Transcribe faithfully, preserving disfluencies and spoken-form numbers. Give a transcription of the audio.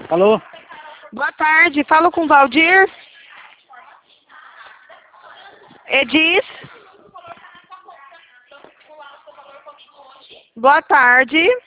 Alô? Boa tarde, falo com o Valdir. Edis. Boa tarde.